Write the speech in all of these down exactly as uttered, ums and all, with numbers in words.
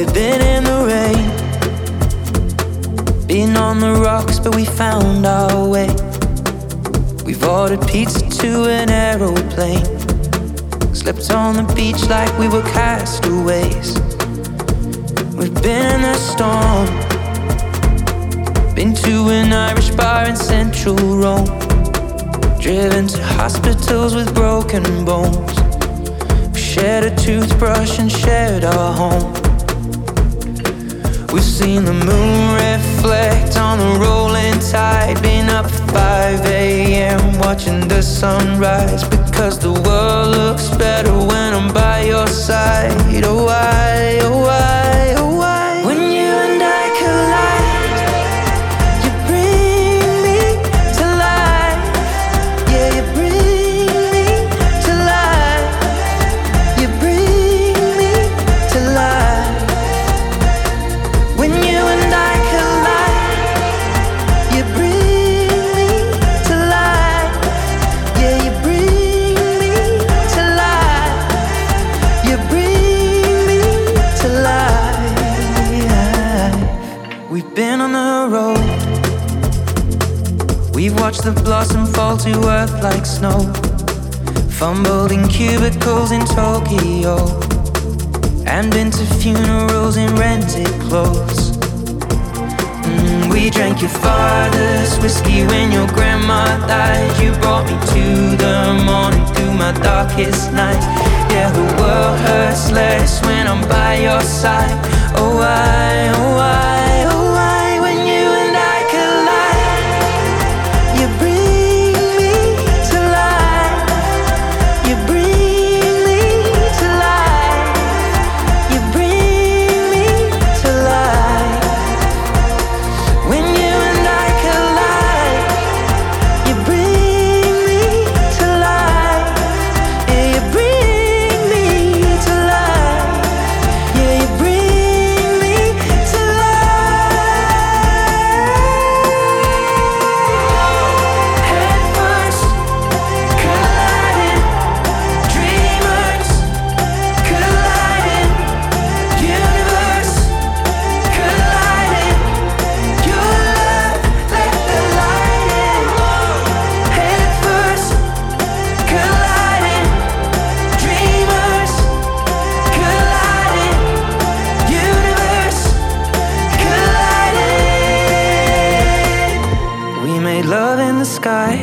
we've been in the rain, been on the rocks, but we found our way. We've ordered pizza to an aeroplane, slept on the beach like we were castaways. We've been in the storm, been to an Irish bar in central Rome, driven to hospitals with broken bones. We shared a toothbrush and shared our home. We've seen the moon reflect on the rolling tide, been up at five a m watching the sunrise, because the world looks better when I'm by your side. Oh why, oh why, oh why? When you and I collide, you bring me to life. Yeah, you bring me to life. You bring me to life. When you and I collide, you bring me to life. Yeah, you bring me to life. You bring me to life. We've been on the road, we've watched the blossom fall to earth like snow, fumbled in cubicles in Tokyo, and been to funerals in rented clothes. Mm, we drank your father's whiskey when your grandma died. You brought me to the morning through my darkest night. Yeah, the world hurts less when I'm by your side. Oh why, oh why, oh why? When you and I collide, you bring me to life. You bring me to life. You bring me to life. When you and I collide, you bring me to life. Yeah, you bring me to life. Yeah, you bring me to life. Head first, colliding, dreamers colliding, universe colliding. Your love, let the light in. Head first, colliding, dreamers colliding, universe colliding. We made love in the sky,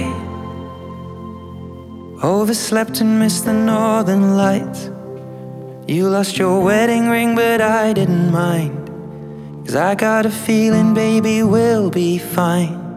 overslept and missed the northern lights. You lost your wedding ring, but I didn't mind, 'cause I got a feeling, baby, we'll be fine.